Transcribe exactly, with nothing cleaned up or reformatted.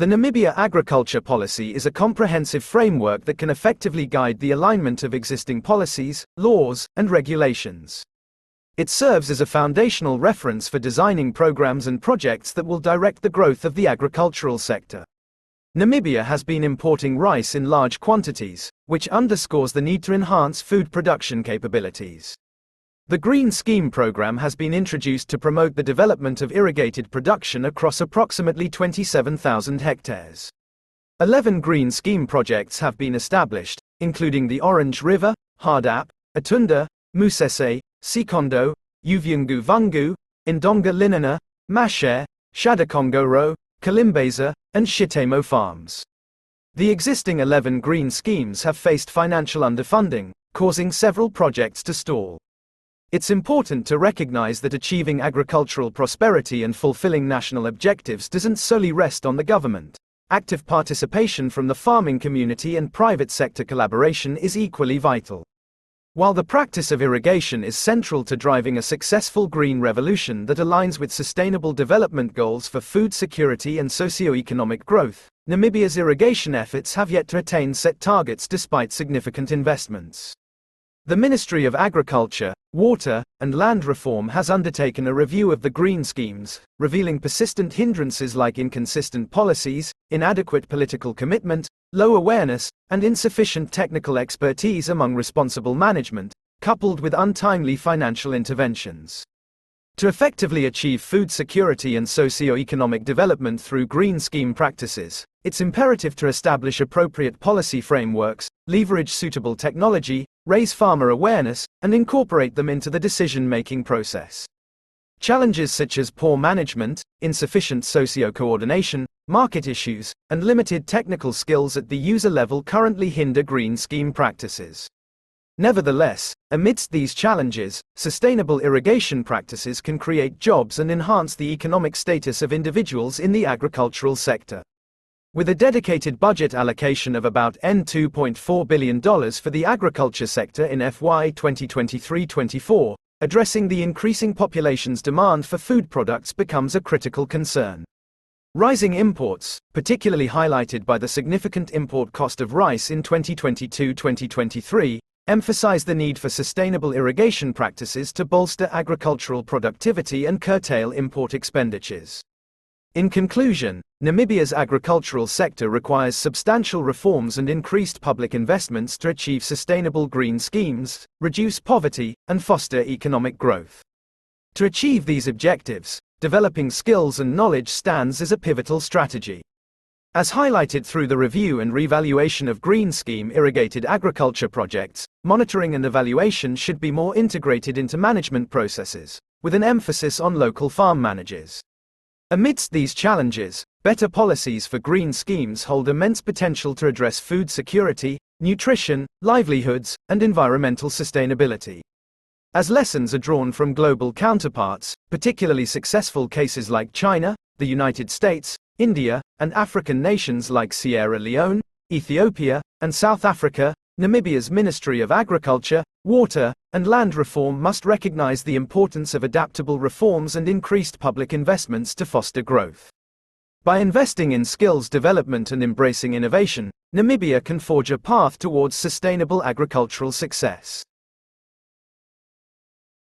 The Namibia Agriculture Policy is a comprehensive framework that can effectively guide the alignment of existing policies, laws, and regulations. It serves as a foundational reference for designing programs and projects that will direct the growth of the agricultural sector. Namibia has been importing rice in large quantities, which underscores the need to enhance food production capabilities. The Green Scheme program has been introduced to promote the development of irrigated production across approximately twenty-seven thousand hectares. Eleven Green Scheme projects have been established, including the Orange River, Hardap, Atunda, Musese, Sikondo, Uvyungu Vungu, Indonga Linana, Mashere, Shadakongoro, Kalimbeza, and Shitemo farms. The existing eleven green schemes have faced financial underfunding, causing several projects to stall. It's important to recognize that achieving agricultural prosperity and fulfilling national objectives doesn't solely rest on the government. Active participation from the farming community and private sector collaboration is equally vital. While the practice of irrigation is central to driving a successful green revolution that aligns with sustainable development goals for food security and socio-economic growth, Namibia's irrigation efforts have yet to attain set targets despite significant investments. The Ministry of Agriculture, Water, and Land Reform has undertaken a review of the green schemes, revealing persistent hindrances like inconsistent policies, inadequate political commitment, low awareness, and insufficient technical expertise among responsible management, coupled with untimely financial interventions. To effectively achieve food security and socio-economic development through green scheme practices, it's imperative to establish appropriate policy frameworks, leverage suitable technology, raise farmer awareness, and incorporate them into the decision-making process. Challenges such as poor management, insufficient socio-coordination, market issues, and limited technical skills at the user level currently hinder green scheme practices. Nevertheless, amidst these challenges, sustainable irrigation practices can create jobs and enhance the economic status of individuals in the agricultural sector. With a dedicated budget allocation of about two point four billion dollars for the agriculture sector in F Y twenty twenty-three twenty-four, addressing the increasing population's demand for food products becomes a critical concern. Rising imports, particularly highlighted by the significant import cost of rice in twenty twenty-two twenty twenty-three, emphasize the need for sustainable irrigation practices to bolster agricultural productivity and curtail import expenditures. In conclusion, Namibia's agricultural sector requires substantial reforms and increased public investments to achieve sustainable green schemes, reduce poverty, and foster economic growth. To achieve these objectives, developing skills and knowledge stands as a pivotal strategy. As highlighted through the review and revaluation of green scheme irrigated agriculture projects, monitoring and evaluation should be more integrated into management processes, with an emphasis on local farm managers. Amidst these challenges, better policies for green schemes hold immense potential to address food security, nutrition, livelihoods, and environmental sustainability. As lessons are drawn from global counterparts, particularly successful cases like China, the United States, India, and African nations like Sierra Leone, Ethiopia, and South Africa, Namibia's Ministry of Agriculture, Water, and Land Reform must recognize the importance of adaptable reforms and increased public investments to foster growth. By investing in skills development and embracing innovation, Namibia can forge a path towards sustainable agricultural success.